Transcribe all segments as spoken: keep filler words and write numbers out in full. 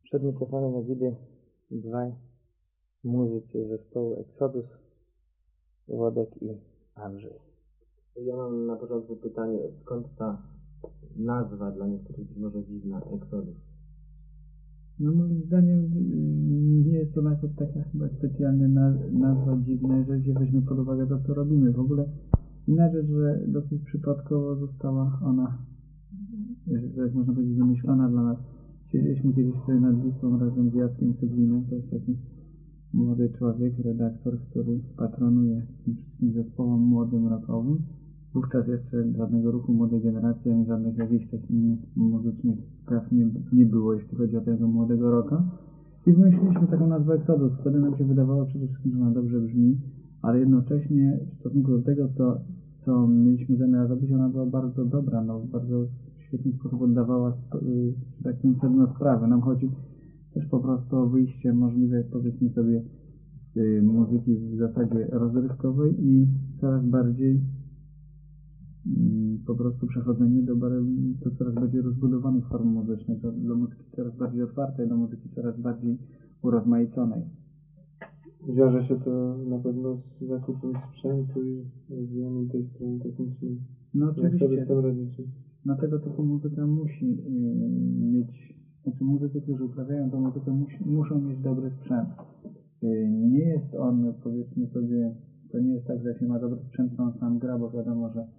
Przed mikrofonem jak widzę dwaj muzycy zespołu Exodus, Włodek i Andrzej. Ja mam na początku pytanie, skąd ta nazwa dla niektórych być może dziwna, Exodus? No moim zdaniem nie jest to nawet taka chyba specjalnie nazwa dziwna, jeżeli się weźmie pod uwagę to, co robimy. W ogóle inna rzecz, że dosyć przypadkowo została ona, jak można powiedzieć, wymyślona dla nas. Siedzieliśmy kiedyś sobie nad Wisłą razem z Jackiem Cydlinem, to jest taki młody człowiek, redaktor, który patronuje tym wszystkim zespołom młodym rockowym. Wówczas jeszcze żadnego ruchu młodej generacji, ani żadnych jakichś takich innych muzycznych spraw nie, nie było, jeśli chodzi o tego młodego rocka. I wymyśliliśmy taką nazwę Exodus. Wtedy nam się wydawało przede wszystkim, że ona dobrze brzmi, ale jednocześnie w stosunku do tego, co, co mieliśmy zamiar robić, ona była bardzo dobra, no, bardzo w świetny sposób oddawała tak powiem sedno sprawy. Nam chodzi też po prostu o wyjście możliwe, powiedzmy sobie, z muzyki w zasadzie rozrywkowej i coraz bardziej po prostu przechodzenie do, do coraz bardziej rozbudowanych form muzycznych, do, do muzyki coraz bardziej otwartej, do muzyki coraz bardziej urozmaiconej. Wiąże się to na pewno z zakupem sprzętu i rozwijaniem tej strony technicznej. No oczywiście. Jak sobie z tym radzicie? No tego typu muzyka musi yy, mieć, znaczy muzycy, którzy uprawiają tę muzykę musi, muszą mieć dobry sprzęt. Yy, nie jest on, powiedzmy sobie, to nie jest tak, że się ma dobry sprzęt, to on sam gra, bo wiadomo, że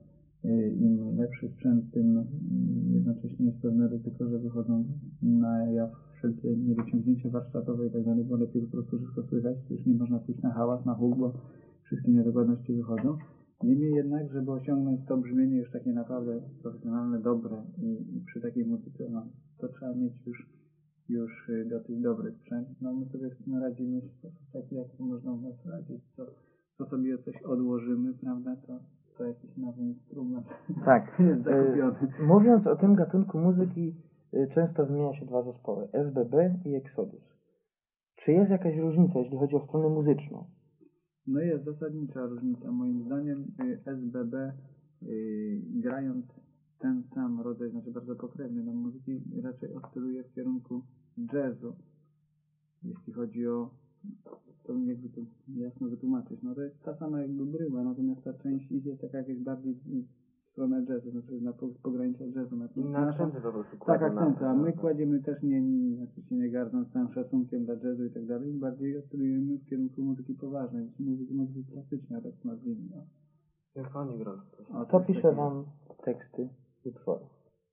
im lepszy sprzęt, tym jednocześnie jest pewne ryzyko, że wychodzą na jaw wszelkie niedociągnięcia warsztatowe i tak dalej, bo lepiej po prostu wszystko słychać, już nie można pójść na hałas, na huk, bo wszystkie niedokładności wychodzą. Niemniej jednak, żeby osiągnąć to brzmienie już takie naprawdę profesjonalne, dobre i, i przy takiej muzyce, no, to trzeba mieć już, już dosyć dobry sprzęt. No my sobie z tym radzimy w sposób taki, jak to można u nas radzić, co, co sobie coś odłożymy, prawda, to to jakiś nowy instrument. Tak. Jest zakupiony. E, mówiąc o tym gatunku muzyki, e, często wymienia się dwa zespoły, S B B i Exodus. Czy jest jakaś różnica, jeśli chodzi o stronę muzyczną? No jest zasadnicza różnica. Moim zdaniem S B B y, grając ten sam rodzaj, znaczy bardzo pokrewny do muzyki, raczej oscyluje w kierunku jazzu. Jeśli chodzi o to jakby to jasno wytłumaczyć. No to jest ta sama jakby bryła, natomiast ta część idzie taka jakieś bardziej w stronę jazzu, znaczy na pogranicza jazzu. Na na akcenty po prostu tak, akcenty, a my kładziemy też nie, nie, znaczy się nie gardząc z całym szacunkiem dla jazzu i tak dalej, bardziej oscylujemy w kierunku muzyki poważnej, muzyki, muzyki klasycznej, tak nazwijmy. No. Symfonik rock. Kto pisze taki... wam teksty utworów?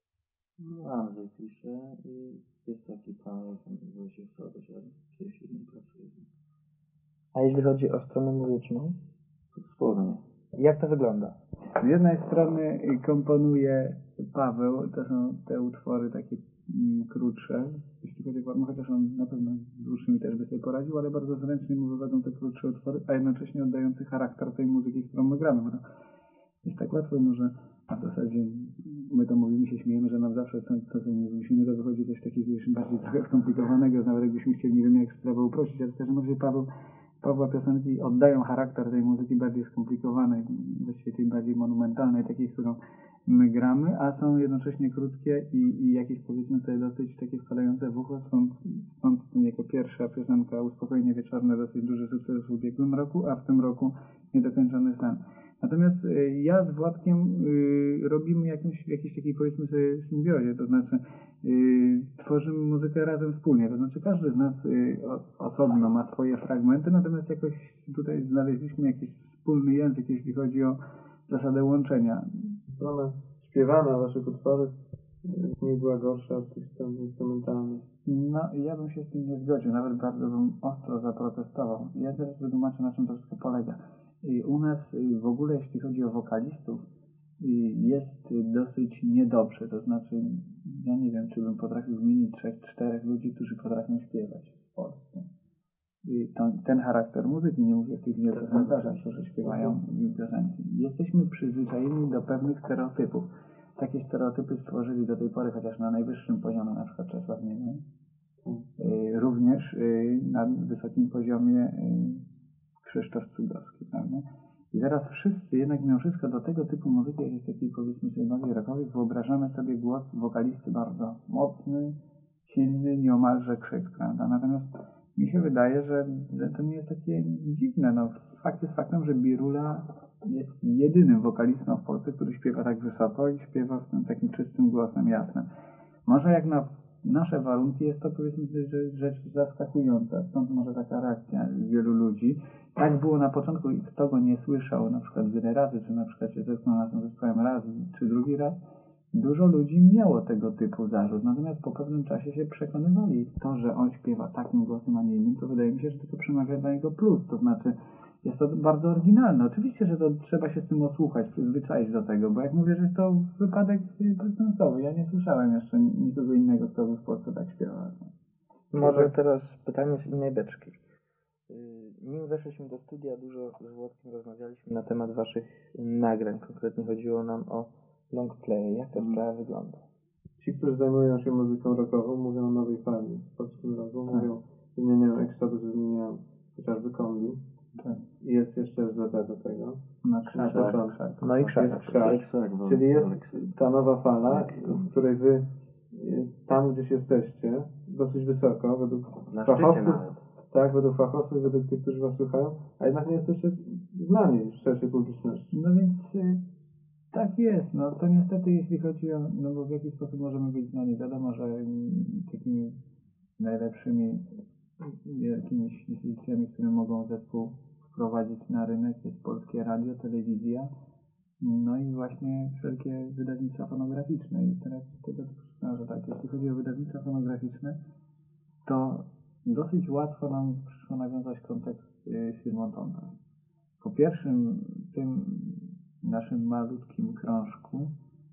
No, Andrzej pisze i jest taki pan, który się chce ale przecież nie pracuje. A jeśli chodzi o stronę muzyczną? To wspólnie. Jak to wygląda? Z jednej strony komponuje Paweł, to są te utwory takie mm, krótsze, jeśli chodzi o formę, chociaż on na pewno z dłuższymi też by sobie poradził, ale bardzo zręcznie mu wywodzą te krótsze utwory, a jednocześnie oddający charakter tej muzyki, którą my gramy, bo to jest tak łatwo może, a w zasadzie my to mówimy, się śmiejemy, że nam zawsze co, co sobie nie wymyślimy, to wychodzi coś takiego już bardziej trochę skomplikowanego, nawet jakbyśmy chcieli, nie wiem jak sprawę uprościć, ale w każdym razie Paweł Pawła piosenki oddają charakter tej muzyki bardziej skomplikowanej, właściwie tej bardziej monumentalnej, takiej, którą my gramy, a są jednocześnie krótkie i, i jakieś powiedzmy sobie dosyć takie wpadające w ucho, stąd, stąd jako pierwsza piosenka Uspokojenie wieczorne dosyć duży sukces w ubiegłym roku, a w tym roku Niedokończony sen. Natomiast y, ja z Władkiem y, robimy jakąś, w jakiejś takiej powiedzmy sobie symbiozie, to znaczy y, tworzymy muzykę razem wspólnie, to znaczy każdy z nas y, osobno ma swoje fragmenty, natomiast jakoś tutaj znaleźliśmy jakiś wspólny język, jeśli chodzi o zasadę łączenia. Strona śpiewana waszych utworów nie była gorsza od tych stron instrumentalnych. No ja bym się z tym nie zgodził, nawet bardzo bym ostro zaprotestował. Ja teraz wytłumaczę, na czym to wszystko polega. I u nas w ogóle, jeśli chodzi o wokalistów, jest dosyć niedobrze. To znaczy, ja nie wiem, czy bym potrafił wymienić trzech, czterech ludzi, którzy potrafią śpiewać w Polsce. I to, ten charakter muzyki, nie mówię o tych niedocendarzach, którzy śpiewają piosenki. Jesteśmy przyzwyczajeni do pewnych stereotypów. Takie stereotypy stworzyli do tej pory, chociaż na najwyższym poziomie, na przykład Czesław Międzyk. Również na wysokim poziomie Krzysztof Cudowski, prawda? I teraz wszyscy, jednak mimo wszystko do tego typu muzyki, jakiejś takiej powiedzmy sobie bardziej rockowej, wyobrażamy sobie głos wokalisty bardzo mocny, silny nieomalże krzyk, prawda? Natomiast mi się wydaje, że, że to nie jest takie dziwne. No, fakt jest faktem, że Birula jest jedynym wokalistą w Polsce, który śpiewa tak wysoko i śpiewa z tym takim czystym głosem jasnym. Może jak na nasze warunki jest to, powiedzmy, że rzecz zaskakująca, stąd może taka reakcja wielu ludzi. Tak było na początku i kto go nie słyszał, na przykład wiele razy, czy na przykład się zetknął na tym zespołem raz, czy drugi raz, dużo ludzi miało tego typu zarzut, natomiast po pewnym czasie się przekonywali. To, że on śpiewa takim głosem, a nie innym, to wydaje mi się, że to przemawia dla niego plus, to znaczy jest to bardzo oryginalne. Oczywiście, że to trzeba się z tym osłuchać, przyzwyczaić do tego, bo jak mówię, że jest to wypadek prezensowy. Ja nie słyszałem jeszcze nikogo innego, kto by w Polsce tak śpiewał. Może teraz pytanie z innej beczki. Nim weszliśmy do studia, dużo z Włodkiem rozmawialiśmy na temat waszych nagrań. Konkretnie chodziło nam o long play. Jak ta sprawa wygląda? Ci, którzy zajmują się muzyką rockową, mówią o nowej fali w polskim rocku, mówią, wymieniają Exodus, wymieniają chociażby Kombi. Tak. I jest jeszcze S B B do tego. Na Na początku. No i krzak. Jest krzak. Czyli jest ta nowa fala, w której wy tam gdzieś jesteście, dosyć wysoko, według Na fachowców, szczycie nawet. tak, według fachowców, według tych, którzy was słuchają, a jednak nie jesteście znani w szerszej publiczności. No więc y, tak jest. No to niestety jeśli chodzi o, no bo w jaki sposób możemy być znani. Wiadomo, że mm, takimi najlepszymi jakimiś instytucjami, które mogą zespół wprowadzić na rynek jest polskie radio, telewizja, no i właśnie wszelkie wydawnictwa fonograficzne. I teraz z tego przyznam, że tak, jeśli chodzi o wydawnictwa fonograficzne, to dosyć łatwo nam przyszło nawiązać kontakt z firmą Tonka. Po pierwszym tym naszym malutkim krążku,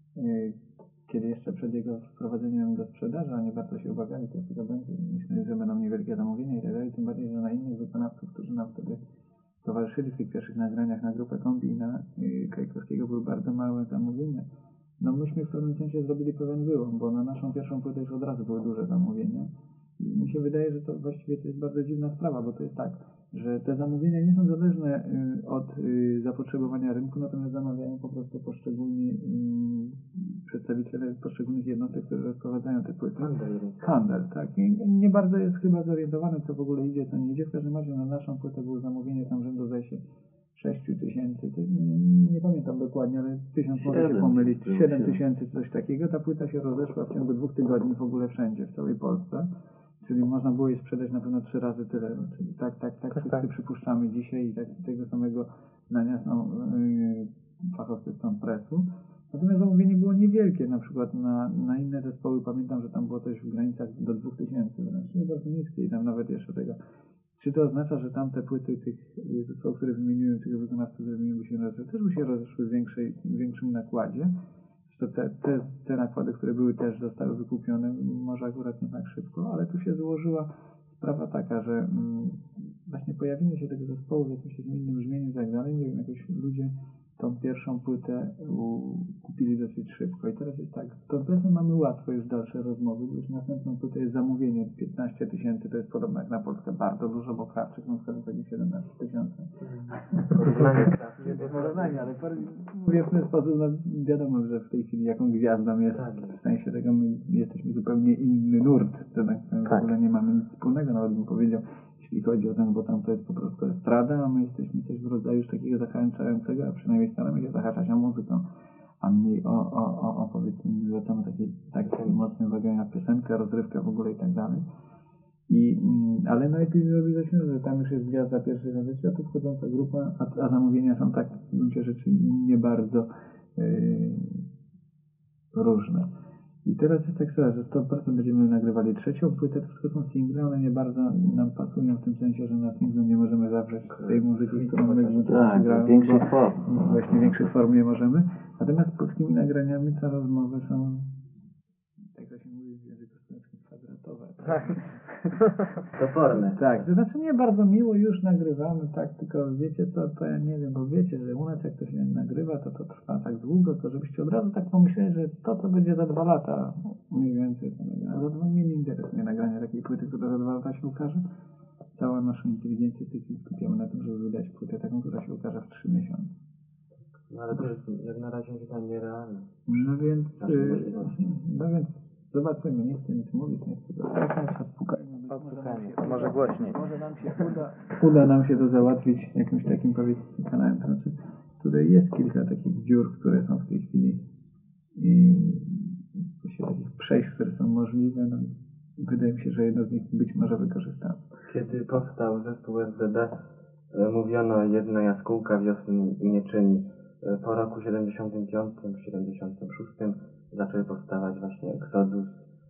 kiedy jeszcze przed jego wprowadzeniem do sprzedaży, oni bardzo się obawiali, to tego będzie, myśleli, że będą niewielkie zamówienia i tak dalej, tym bardziej, że na innych wykonawców, którzy nam wtedy towarzyszyli w tych pierwszych nagraniach na grupę Kombi i na y, Krajkowskiego były bardzo małe zamówienia. No myśmy w pewnym sensie zrobili pewien wyłom, bo na naszą pierwszą płytę już od razu były duże zamówienia. I mi się wydaje, że to właściwie to jest bardzo dziwna sprawa, bo to jest tak, że te zamówienia nie są zależne y, od y, zapotrzebowania rynku, natomiast zamawiają po prostu poszczególni y, przedstawiciele poszczególnych jednostek, które rozprowadzają te płyty. Handel. Handel, tak. I nie bardzo jest chyba zorientowany, co w ogóle idzie, co nie idzie. W każdym razie na naszą płytę było zamówienie tam rzędu zdaje się sześć tysięcy, nie, nie pamiętam dokładnie, ale tysiąc może się pomylić, siedem tysięcy, coś takiego. Ta płyta się rozeszła w ciągu dwóch tygodni w ogóle wszędzie, w całej Polsce. Czyli można było jej sprzedać na pewno trzy razy tyle. Czyli tak, tak, tak, wszyscy tak przypuszczamy dzisiaj i tak, tego samego zdania są yy, fachowcy stąd presu. Natomiast zamówienie było niewielkie, na przykład na, na inne zespoły pamiętam, że tam było coś w granicach do dwóch tysięcy, wręcz czyli bardzo niskie i tam nawet jeszcze tego. Czy to oznacza, że tamte płyty tych zespołów, które wymieniłem, tych wykonawców, które wymieniłem, by się rozeszły, też by się rozeszły w, większej, w większym nakładzie. Te, te, te nakłady, które były, też zostały wykupione, może akurat nie tak szybko, ale tu się złożyła sprawa taka, że mm, właśnie pojawienie się tego zespołu w jakimś innym brzmieniu i tak dalej, nie wiem, jakoś ludzie tą pierwszą płytę u, kupili dosyć szybko. I teraz jest tak, z Tonplesem mamy łatwo już dalsze rozmowy, bo już następną płytę jest zamówienie piętnaście tysięcy, to jest podobno jak na Polskę bardzo dużo, bo Krawczyk na przykład chodzi siedemnaście tysięcy. Nie to porównanie, ale mówię w ten sposób, no wiadomo, że w tej chwili jaką gwiazdą jest, w sensie tego my jesteśmy zupełnie inny nurt, to tak, w ogóle nie mamy nic wspólnego, nawet bym powiedział, jeśli chodzi o ten, bo tam to jest po prostu estrada, a my jesteśmy coś w rodzaju już takiego zachęcającego, a przynajmniej staramy się zahaczać o muzykę, a mniej o, o, o, o powiedzmy, zwracamy taki, taki mocny uwagę na piosenkę, rozrywkę w ogóle i tak dalej. I, ale najpierw zrobiliśmy, że tam już jest gwiazda pierwszej razy światu, wchodząca grupa, a, a zamówienia są tak w gruncie rzeczy nie bardzo yy, różne. I teraz jest tak, że sto procent będziemy nagrywali trzecią płytę, to wszystko są single, one nie bardzo nam pasują w tym sensie, że na singlu nie możemy zawrzeć tej muzyki, którą my tak, gramy, większych form. Właśnie większych form nie możemy. Natomiast z polskimi nagraniami te rozmowy są, tak to się mówi w języku studenckim, kwadratowe. Tak? Toporne. Tak, to znaczy nie bardzo miło już nagrywamy, tak, tylko wiecie co, to ja nie wiem, bo wiecie, że u nas jak to się nagrywa, to to trwa tak długo, to żebyście od razu tak pomyśleli, że to co będzie za dwa lata, mniej więcej to nagrane. Za dwa mnie nie interesuje nagranie takiej płyty, która za dwa lata się ukaże. Całą naszą inteligencję w tej chwili skupiamy na tym, żeby wydać płytę taką, która się ukaże w trzy miesiące. No ale to jest jak na razie chyba nierealne. No więc, yy, no więc Zobaczymy, nie chcę nic mówić, nie chcę zapraszać, odpukajmy. Być może nam Odpukajmy, się może uda- głośniej. Może nam się uda, uda nam się to załatwić jakimś takim, powiedzmy, kanałem. To znaczy, tutaj jest kilka takich dziur, które są w tej chwili i właśnie takich przejść, które są możliwe. No, wydaje mi się, że jedno z nich być może wykorzystamy. Kiedy powstał zespół S B B, e, mówiono jedna jaskółka wiosny nie czyni. E, Po roku siedemdziesiątym piątym siedemdziesiątym szóstym zaczęły powstawać właśnie Exodus,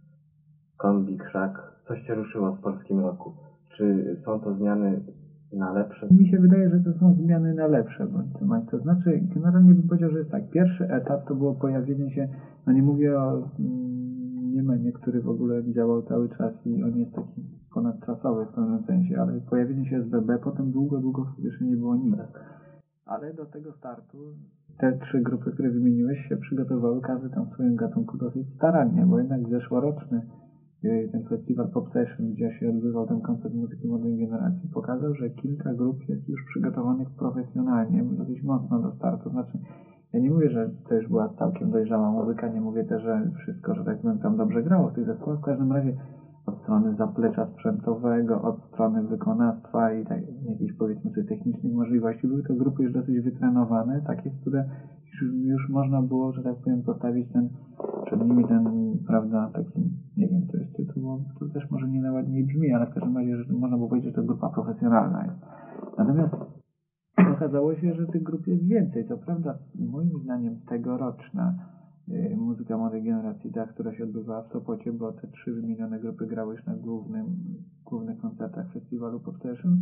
Kombi, Krzak. Coś się ruszyło w polskim roku. Czy są to zmiany na lepsze? Mi się wydaje, że to są zmiany na lepsze, bądź co bądź. To znaczy, generalnie bym powiedział, że jest tak. Pierwszy etap to było pojawienie się, no nie mówię o mm, Niemenie, który w ogóle działał cały czas i on jest taki ponadczasowy w pewnym sensie, ale pojawienie się S B B, potem długo, długo jeszcze nie było nic. Ale do tego startu te trzy grupy, które wymieniłeś, się przygotowały, każdy tam w swoim gatunku dosyć starannie, bo jednak zeszłoroczny y, ten festiwal Pop Session, gdzie się odbywał ten koncert muzyki młodej generacji, pokazał, że kilka grup jest już przygotowanych profesjonalnie, dosyć mocno do startu. Znaczy, ja nie mówię, że to już była całkiem dojrzała muzyka, nie mówię też, że wszystko, że tak powiem, tam dobrze grało w tych zespołach. W każdym razie od strony zaplecza sprzętowego, od strony wykonawstwa i tak, jakichś, powiedzmy sobie, technicznych możliwości. Były to grupy już dosyć wytrenowane, takie, które już, już można było, że tak powiem, postawić ten, przed nimi ten, prawda, taki, nie wiem, to jest tytuł, bo to też może nie najładniej brzmi, ale w każdym razie, że można było powiedzieć, że to grupa profesjonalna jest. Natomiast okazało się, że tych grup jest więcej. Co prawda, moim zdaniem tegoroczna y, muzyka młodej generacji, ta, która się odbywała w Sopocie, bo te trzy wymienione grupy grały już na głównym, głównych koncertach festiwalu Pop Session,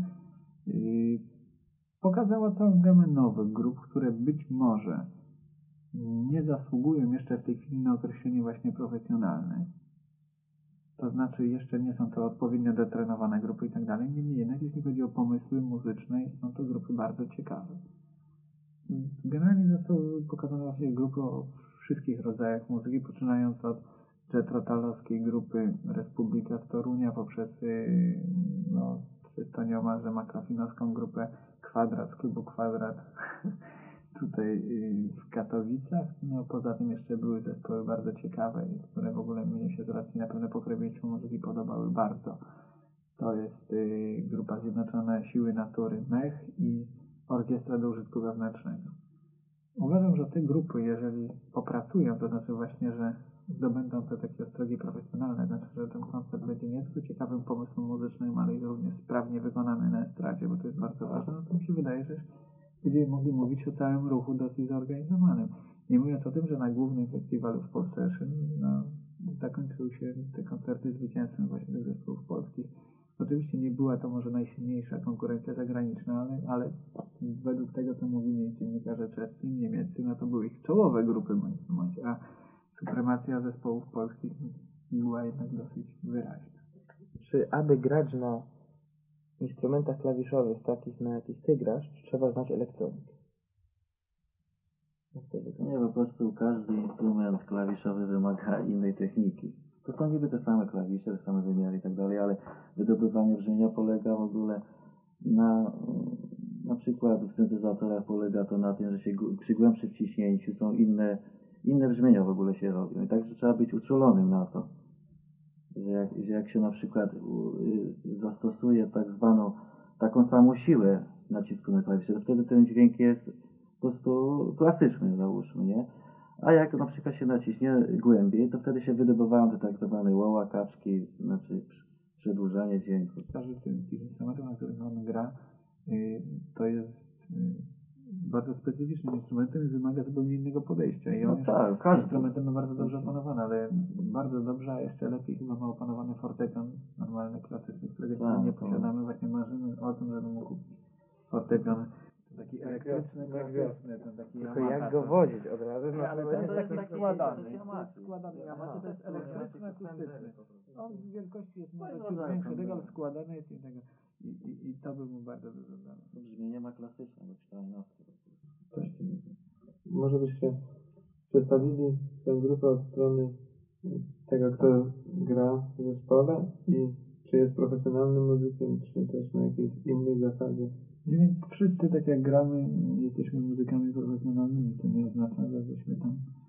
y, pokazała całą gamę nowych grup, które być może nie zasługują jeszcze w tej chwili na określenie właśnie profesjonalne. To znaczy jeszcze nie są to odpowiednio detrenowane grupy i tak dalej. Niemniej jednak, jeśli chodzi o pomysły muzyczne, są to grupy bardzo ciekawe. Generalnie zostały pokazane właśnie grupy o wszystkich rodzajach muzyki, poczynając od jetrotalowskiej grupy Republika z Torunia, poprzez yy, no, to nieomalże makrofinowską grupę Kwadrat z klubu Kwadrat tutaj yy, w Katowicach. No, poza tym jeszcze były zespoły bardzo ciekawe, które w ogóle mnie się z racji na pewne pokrewieństwo muzyki podobały bardzo. To jest yy, grupa Zjednoczone Siły Natury Mech i Orkiestra do Użytku Wewnętrznego. Uważam, że te grupy, jeżeli popracują, to znaczy właśnie, że zdobędą te takie ostrogi profesjonalne, znaczy, że ten koncert będzie nie tylko ciekawym pomysłem muzycznym, ale i również sprawnie wykonany na estradzie, bo to jest bardzo ważne, no to mi się wydaje, że będziemy mogli mówić o całym ruchu dosyć zorganizowanym. Nie mówiąc o tym, że na głównym festiwalu w Pop Session no, zakończyły się te koncerty zwycięstwem właśnie tych zespołów polskich. Oczywiście nie była to może najsilniejsza konkurencja zagraniczna, ale, ale według tego, co mówili dziennikarze czescy i niemieccy, no to były ich czołowe grupy bądź bądź, a supremacja zespołów polskich była jednak dosyć wyraźna. Czy aby grać na instrumentach klawiszowych takich, na jakich ty grasz, trzeba znać elektronikę? Jak to wygląda? Nie, po prostu każdy instrument klawiszowy wymaga innej techniki. To są niby te same klawisze, te same wymiary i tak dalej, ale wydobywanie brzmienia polega w ogóle na, na przykład w syntezatorach polega to na tym, że się gł- przy głębszym wciśnięciu są inne, inne brzmienia w ogóle się robią. I także trzeba być uczulonym na to, że jak, że jak się na przykład u, y, zastosuje tak zwaną taką samą siłę nacisku na klawisze, to wtedy ten dźwięk jest po prostu klasyczny, załóżmy, nie? A jak na przykład się naciśnie głębiej, to wtedy się wydobywają te tak zwane łoła, kaczki, znaczy przy- przedłużanie dźwięku. Każdy z tych, tych instrumentów, na których on gra, y, to jest y, bardzo specyficznym instrumentem i wymaga zupełnie innego podejścia. I on No już tak, każdy. instrumentem ma bardzo dobrze opanowany, ale bardzo dobrze, a jeszcze lepiej chyba ma opanowany fortepian normalny, klasyczny, którego Tak, nie to- posiadamy. Właśnie marzymy o tym, żeby mógł kupić fortepian taki elektryczny, klasyczny, ten taki Tylko Yamaha, jak go to- wozić od razu? No Nie, ale to to będzie jest taki taki składany. to jest Yamaha. Składany Yamaha, to jest elektryczny, akustyczny. On w wielkości jest może No, ciut no, większy, no, tego, no. ale składany jest i tego. I, i, i to by mu bardzo dużo dało. To brzmienie ma klasyczne, bo czteronastki. Coś Może byście przedstawili tę grupę od strony tego, kto gra w zespole i czy jest profesjonalnym muzykiem, czy też na jakiejś innej zasadzie. Nie więc wszyscy tak jak gramy, jesteśmy muzykami profesjonalnymi, to nie oznacza, że żeśmy tam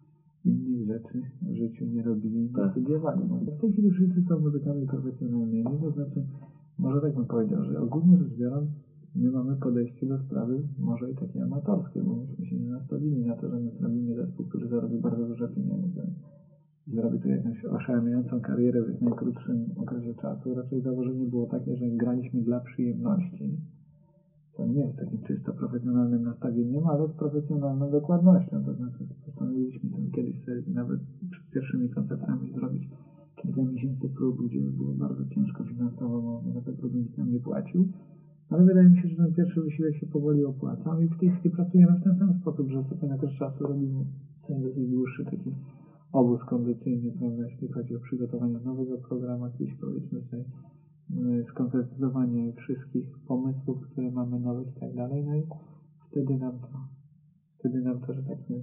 innych rzeczy w życiu nie robili, nie Tak. studiowali. No, w tej chwili wszyscy są muzykami profesjonalnymi, to znaczy, może tak bym powiedział, że ogólnie rzecz biorąc, my mamy podejście do sprawy może i takie amatorskie, bo myśmy się nie nastawili na to, że my zrobimy zespół, który zarobi bardzo dużo pieniędzy. Zrobi tu jakąś oszałamiającą karierę w jak najkrótszym okresie czasu. Raczej założenie było takie, że graliśmy dla przyjemności. To nie jest takim czysto profesjonalnym nastawieniem, ale z profesjonalną dokładnością. To znaczy postanowiliśmy tam kiedyś sobie nawet przed pierwszymi koncertami zrobić kilka miesięcy prób, gdzie było bardzo ciężko finansowo, bo za te próby nikt nam nie płacił. Ale wydaje mi się, że ten pierwszy wysiłek się powoli opłacał i w tej chwili pracujemy w ten sam sposób, że co pewien też czasu robimy ten dosyć dłuższy taki obóz kondycyjny, prawda, jeśli chodzi o przygotowanie nowego programu, jakieś powiedzmy sobie skonkretyzowanie wszystkich pomysłów, które mamy nowych i tak dalej, no i wtedy nam to, wtedy nam to, że tak powiem,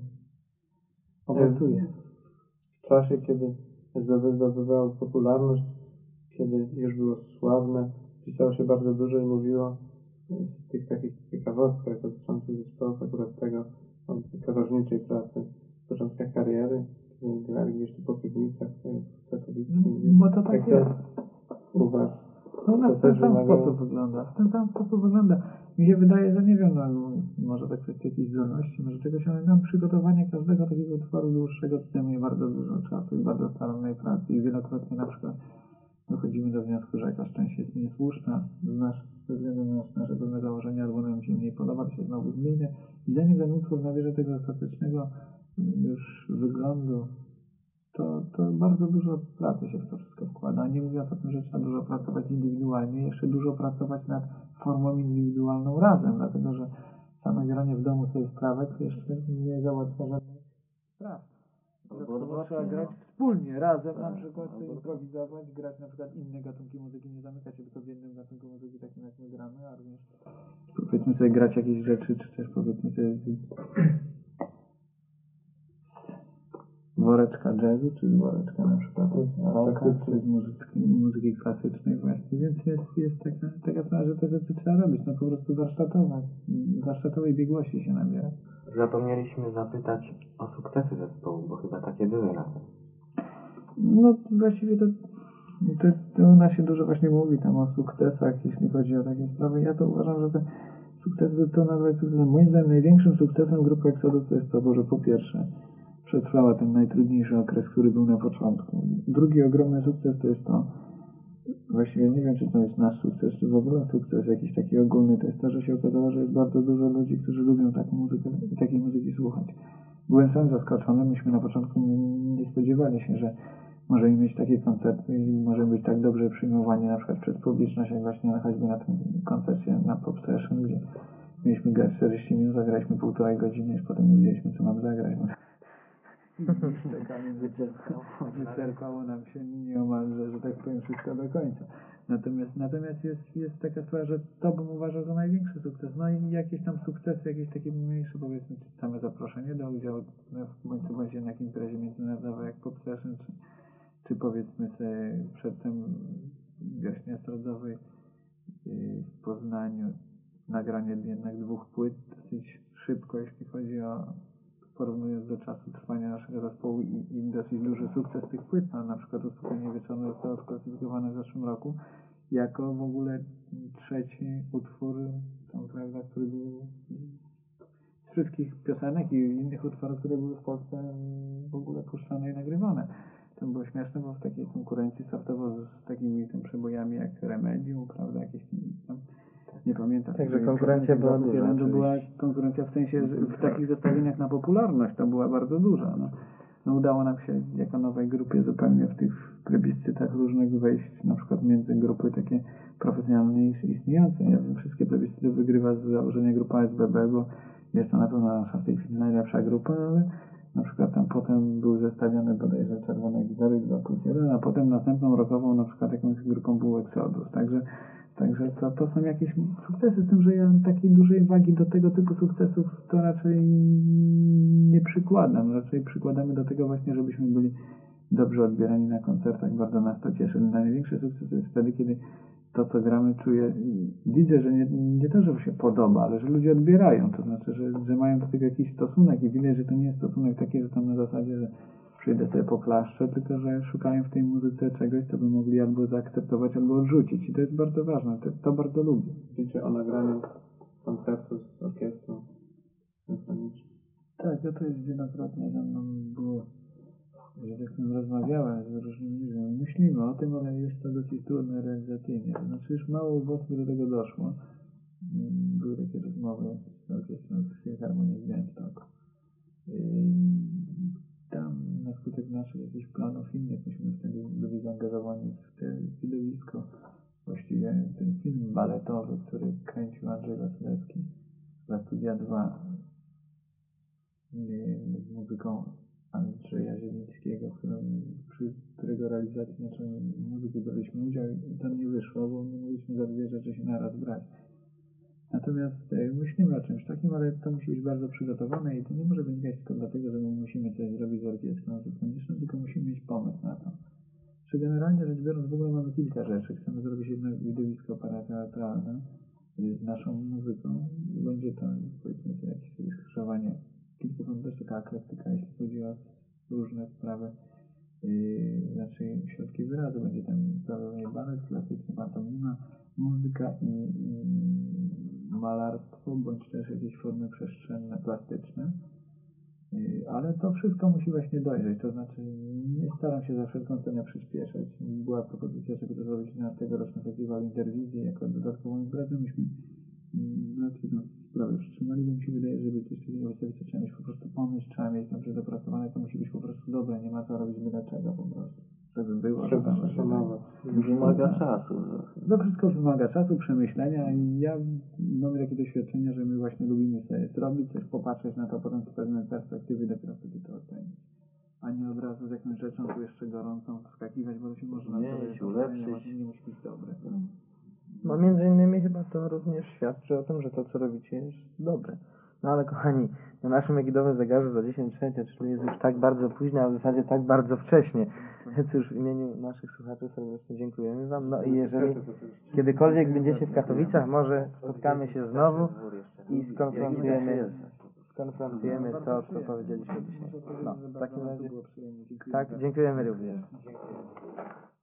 owocuje. W czasie, kiedy S B B zdobywało popularność, kiedy już było sławne, pisało się bardzo dużo i mówiło w tych takich ciekawostkach dotyczących zespołów akurat tego, o katorżniczej pracy, w początkach kariery, kiedy grali gdzieś tu po piwnicach w Katowicach. Bo to tak Jak jest. to u was? No To na ten też sam wymagało- sposób wygląda. W ten sam sposób wygląda. Mi się wydaje, że nie wiem, no, może tak kwestia jakiejś zdolności, może czegoś, ale nam przygotowanie każdego takiego utworu dłuższego zajmuje bardzo dużo czasu i bardzo starannej pracy i wielokrotnie na przykład dochodzimy do wniosku, że jakaś część jest niesłuszna z nasz, ze względu na nasze pewne założenia, albo nam się mniej podoba, to się znowu zmienia i zanim ten utwór nabierze tego ostatecznego już wyglądu, to, to bardzo dużo pracy się w to wszystko wkłada. Nie mówiąc o tym, że trzeba dużo pracować indywidualnie, jeszcze dużo pracować nad formą indywidualną razem, dlatego że same granie w domu sobie sprawek jeszcze nie załatwia żadnych spraw. Dodatkowo trzeba grać wspólnie, razem na przykład sobie improwizować, grać na przykład inne gatunki muzyki, nie zamykać się tylko w jednym gatunku muzyki, takim jak my gramy, a również powiedzmy sobie grać jakieś rzeczy, czy też powiedzmy sobie woreczka jazzu, czy z woreczka na przykład rocka, czy z muzyki, muzyki klasycznej właśnie, więc jest, jest taka, taka sprawa, że te rzeczy trzeba robić, no po prostu warsztatowe, warsztatowej biegłości się nabiera. Zapomnieliśmy zapytać o sukcesy zespołu, bo chyba takie były na to. No właściwie to, to, to u nas się dużo właśnie mówi tam o sukcesach, jeśli chodzi o takie sprawy. Ja to uważam, że te sukcesy to nawet sukcesem. Moim zdaniem największym sukcesem grupy Exodus to jest to, że po pierwsze przetrwała ten najtrudniejszy okres, który był na początku. Drugi ogromny sukces to jest to, właściwie nie wiem, czy to jest nasz sukces, czy w ogóle sukces jakiś taki ogólny, to jest to, że się okazało, że jest bardzo dużo ludzi, którzy lubią taką muzykę, takiej muzyki słuchać. Byłem sam zaskoczony, myśmy na początku nie, nie spodziewali się, że możemy mieć takie koncerty i możemy być tak dobrze przyjmowani na przykład przez publiczność, jak właśnie choćby na tym koncercie na Pop Session, gdzie mieliśmy grać czterdzieści minut, zagraliśmy półtorej godziny, już potem nie wiedzieliśmy, co mamy zagrać. Wyczerpało. Wyczerpało nam się nieomalże, że tak powiem, wszystko do końca. Natomiast natomiast jest, jest taka sprawa, że to bym uważał za największy sukces. No i jakieś tam sukcesy, jakieś takie mniejsze, powiedzmy, czy same zaproszenie do udziału w bądź co bądź jednak imprezie międzynarodowej jak Pop Session, czy, czy powiedzmy sobie przedtem wiośnie estradzowej w Poznaniu nagranie jednak dwóch płyt dosyć szybko, jeśli chodzi o porównując do czasu trwania naszego zespołu i, i dosyć duży sukces tych płyt, no, na przykład Uspokojenie Wieczorne zostało sklasyfikowane w zeszłym roku jako w ogóle trzeci utwór, tam, prawda, który był z wszystkich piosenek i innych utworów, które były w Polsce w ogóle puszczane i nagrywane. To było śmieszne, bo w takiej konkurencji startowo z takimi tam przebojami jak Remedium, prawda, jakieś tam, nie pamiętam. Także konkurencja była duża. To była konkurencja w sensie, że w takich zestawieniach na popularność to była bardzo duża. No. No udało nam się jako nowej grupie zupełnie w tych plebiscytach różnych wejść, na przykład między grupy takie profesjonalne i istniejące. Ja wiem, wszystkie plebiscyty wygrywa z założenia grupa S B B, bo jest to na pewno nasza w tej chwili najlepsza grupa, ale na przykład tam potem był zestawiony bodajże Czerwone Gwiazdy dwa plus jeden, a potem następną rokową na przykład jakąś grupą był Exodus. Także Także to, to są jakieś sukcesy, z tym, że ja takiej dużej wagi do tego typu sukcesów to raczej nie przykładam. Raczej przykładamy do tego właśnie, żebyśmy byli dobrze odbierani na koncertach. Bardzo nas to cieszy. Największy sukces jest wtedy, kiedy to, co gramy, czuję, widzę, że nie, nie to, że się podoba, ale że ludzie odbierają, to znaczy, że, że mają do tego jakiś stosunek i widać, że to nie jest stosunek taki, że tam na zasadzie, że przyjdę sobie poklaszczę, tylko że szukają w tej muzyce czegoś, co by mogli albo zaakceptować, albo odrzucić i to jest bardzo ważne, to, to bardzo lubię. Wiecie o nagraniu koncertu z orkiestrą symfoniczną. Tak, ja to jest wielokrotnie ze mną było, że tak powiem, rozmawiałem z różnymi ludźmi. Myślimy o tym, ale jest to dosyć trudne realizacyjnie. To znaczy już mało ubocnie do tego doszło. Były takie rozmowy z orkiestrą z Filharmonii w Białymstoku. Tam na skutek naszych jakichś planów innych myśmy wtedy byli zaangażowani w te widowisko. Właściwie ten film baletowy, który kręcił Andrzej Wasilewski dla Studia dwa z muzyką Andrzeja Zielińskiego, którym, przy którego realizacji naszej muzyki braliśmy udział i to nie wyszło, bo nie mogliśmy za dwie rzeczy się naraz brać. Natomiast e, myślimy o czymś takim, ale to musi być bardzo przygotowane i to nie może wynikać tylko dlatego, że my musimy coś zrobić z orkiestrą symfoniczną, tylko musimy mieć pomysł na to. Czy generalnie rzecz biorąc w ogóle mamy kilka rzeczy. Chcemy zrobić jedno widowisko parateatralne z naszą muzyką. Będzie to powiedzmy to jakieś skrzyżowanie kilku, to jest taka eklektyka, jeśli chodzi o różne sprawy, yy, znaczy środki wyrazu. Będzie tam prawdopodobnie balet klasyczny, pantomima, muzyka i, i malarstwo, bądź też jakieś formy przestrzenne, plastyczne. Yy, ale to wszystko musi właśnie dojrzeć, to znaczy nie staram się za wszelką cenę przyspieszać. Była propozycja, żeby to zrobić na tegoroczny festiwal Interwizji jako dodatkową imprezę. Myśmy raczej tą sprawę wstrzymali, bo mi się wydaje, żeby coś takiego wystawić, to trzeba mieć po prostu pomysł, trzeba mieć dobrze dopracowane, to musi być po prostu dobre, nie ma co robić byle czego po prostu. Żeby było, żeby Trzeba się szanować. Wymaga czasu. To wszystko wymaga czasu, przemyślenia i ja mam takie doświadczenia, że my właśnie lubimy sobie zrobić, coś popatrzeć na to, potem z pewnej perspektywy dopiero wtedy to ocenić. A nie od razu z jakąś rzeczą tu jeszcze gorącą wskakiwać, bo to się może nam Zmienić, to ulepszyć. nie musi być dobre. No między innymi chyba to również świadczy o tym, że to co robicie jest dobre. No ale kochani, na naszym egidowym zegarze za dziesięć trzecia, czyli jest już tak bardzo późno, a w zasadzie tak bardzo wcześnie. Więc już w imieniu naszych słuchaczy serdecznie dziękujemy Wam. No i jeżeli kiedykolwiek będziecie w Katowicach, może spotkamy się znowu i skonfrontujemy, skonfrontujemy to, co powiedzieliśmy dzisiaj. No, w takim razie, tak, dziękujemy również.